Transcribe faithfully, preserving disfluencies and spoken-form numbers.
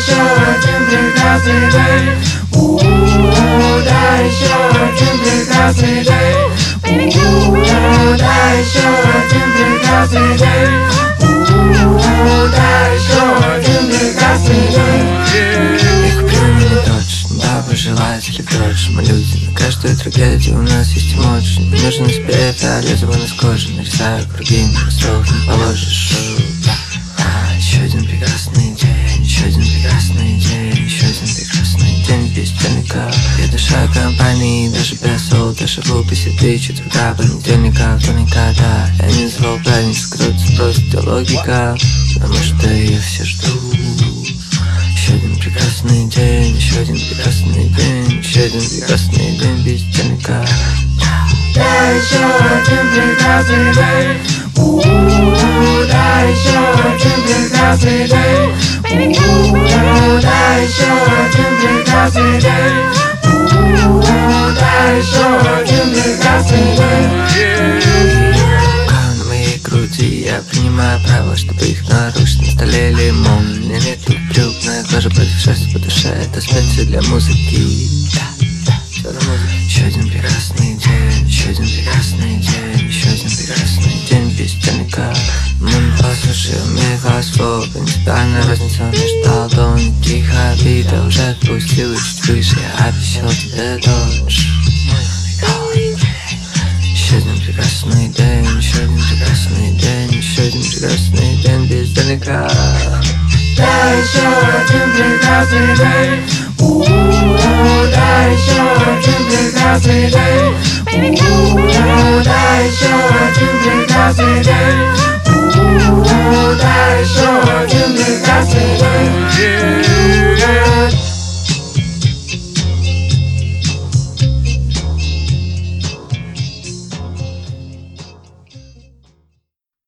еще один прекрасный день. У-у-у, да, еще один прекрасный день. У-у-у, да, еще один прекрасный день. У-у-у, да, еще один прекрасный день. Их племя точно, бабы желатели прочь. Мы люди, на каждую трагедию у нас есть эмоции. Не нужно тебе фиолетово на коже. Нарисаю круги, на срок не положишь. А, еще один прекрасный день, еще один прекрасный день, еще один прекрасный день без тенника. Я душа компании, даже без сол, даже глупости ты четверга, понедельника, вторника, да. Я не звал пятницу, кто-то спросит, а логика, потому что я все жду. Еще один прекрасный день, еще один прекрасный день, еще один прекрасный день без тенника. Да, еще один прекрасный день. У-у-у, да, еще один прекрасный день. У-у-у, да, еще один прекрасный день. У-у-у, да, еще один прекрасный день. Рука на моей груди, я принимаю право, чтобы их нарушить. На столе лимон, у меня нету брюк, но я глажу против шерсти по душе. Это специи для музыки. Еще один прекрасный день, еще один прекрасный день, еще один прекрасный день без тенника. Мы послушаем их слов, принципиальная разница между алдом и тихо. Обида уже отпустила чуть выше, я обещал тебе дольше. Еще один прекрасный день, еще один прекрасный день, еще один прекрасный день без тенника. Да, еще один прекрасный день. У-у-у, да, еще один прекрасный день.